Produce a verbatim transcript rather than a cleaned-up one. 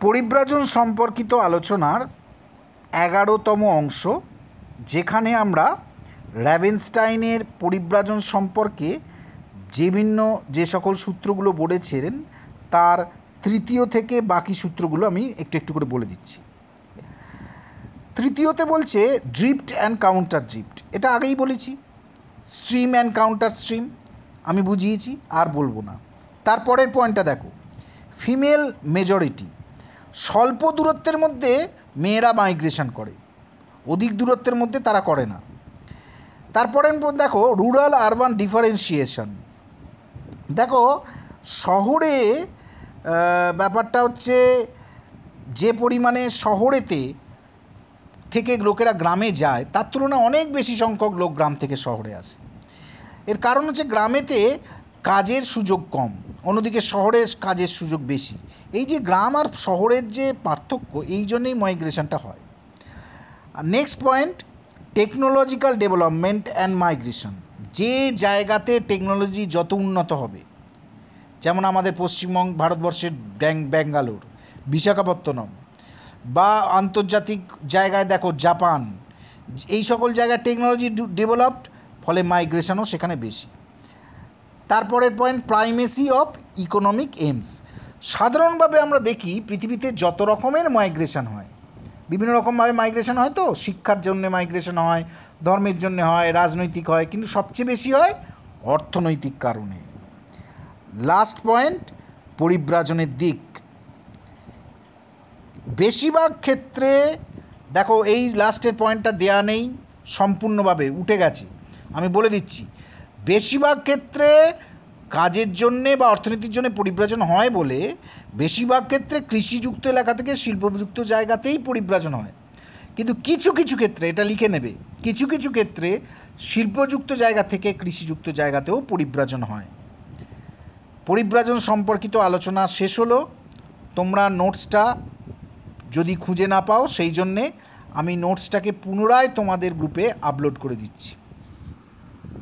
পরিব্রাজন সম্পর্কিত আলোচনার এগারোতম অংশ, যেখানে আমরা র্যাভেনস্টাইনের পরিব্রাজন সম্পর্কে বিভিন্ন যে সকল সূত্রগুলো বলেছিলেন তার তৃতীয় থেকে বাকি সূত্রগুলো আমি একটু একটু করে বলে দিচ্ছি। তৃতীয়তে বলছে ড্রিফট অ্যান্ড কাউন্টার ড্রিফট, এটা আগেই বলেছি। স্ট্রিম অ্যান্ড কাউন্টার স্ট্রিম আমি বুঝিয়েছি, আর বলবো না। তারপরের পয়েন্টটা দেখো, ফিমেল মেজরিটি, স্বল্প দূরত্বের মধ্যে মেয়েরা মাইগ্রেশন করে, অধিক দূরত্বের মধ্যে তারা করে না। তারপরে দেখো রুরাল আরবান ডিফারেন্সিয়েশন। দেখো শহরে ব্যাপারটা হচ্ছে যে পরিমাণে শহরেতে থেকে লোকেরা গ্রামে যায় তার তুলনায় অনেক বেশি সংখ্যক লোক গ্রাম থেকে শহরে আসে। এর কারণ হচ্ছে গ্রামেতে কাজের সুযোগ কম, অন্যদিকে শহরে কাজের সুযোগ বেশি। এই যে গ্রাম আর শহরের যে পার্থক্য, এই জন্যেই মাইগ্রেশনটা হয়। আর next point, technological development and migration. যে জায়গাতে টেকনোলজি যত উন্নত হবে, যেমন আমাদের পশ্চিমবঙ্গ ভারতবর্ষের ব্যাং ব্যাঙ্গালোর, বিশাখাপত্তনম, বা আন্তর্জাতিক জায়গায় দেখো জাপান, এই সকল জায়গায় টেকনোলজি ডেভেলপড, ফলে মাইগ্রেশনও সেখানে বেশি। তারপরের point, primacy of economic aims. সাধারণভাবে আমরা দেখি পৃথিবীতে যত রকমের মাইগ্রেশন হয়, বিভিন্ন রকমভাবে মাইগ্রেশন হয়, তো শিক্ষার জন্যে মাইগ্রেশন হয়, ধর্মের জন্য হয়, রাজনৈতিক হয়, কিন্তু সবচেয়ে বেশি হয় অর্থনৈতিক কারণে। লাস্ট পয়েন্ট, পরিব্রাজনের দিক। বেশিরভাগ ক্ষেত্রে দেখো এই লাস্টের পয়েন্টটা দেয়া নেই, সম্পূর্ণভাবে উঠে গেছে, আমি বলে দিচ্ছি। বেশিরভাগ ক্ষেত্রে কাজের জন্যে বা অর্থনীতির জন্য পরিব্রাজন হয় বলে বেশিরভাগ ক্ষেত্রে কৃষিযুক্ত এলাকা থেকে শিল্পযুক্ত জায়গাতেই পরিব্রাজন হয়। কিন্তু কিছু কিছু ক্ষেত্রে, এটা লিখে নেবে, কিছু কিছু ক্ষেত্রে শিল্পযুক্ত জায়গা থেকে কৃষিযুক্ত জায়গাতেও পরিব্রাজন হয়। পরিব্রাজন সম্পর্কিত আলোচনা শেষ হলো। তোমরা নোটসটা যদি খুঁজে না পাও, সেই জন্যে আমি নোটসটাকে পুনরায় তোমাদের গ্রুপে আপলোড করে দিচ্ছি।